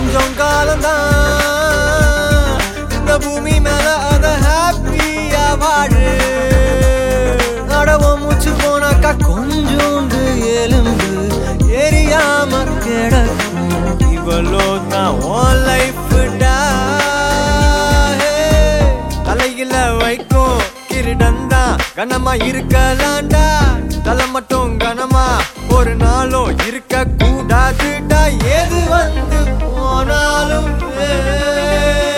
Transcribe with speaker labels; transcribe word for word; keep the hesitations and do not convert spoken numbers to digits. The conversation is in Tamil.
Speaker 1: கொஞ்சம் காலம்தான் இந்த பூமி மேல அத ஹாப்பியா வாழு. அடவோ மூச்சு போனாக்கா கொஞ்சோண்டு எலும்பு எரியாம கிடக்கும். இவ்வளோ தான் உன் லைஃப்டா. தலையில வைக்கும் கிரீடந்தா கனமா இருக்கலாண்டா. தலை மட்டும் கனமா ஒரு நாளும் இருக்க கூடாதுடா. ஏது வந்து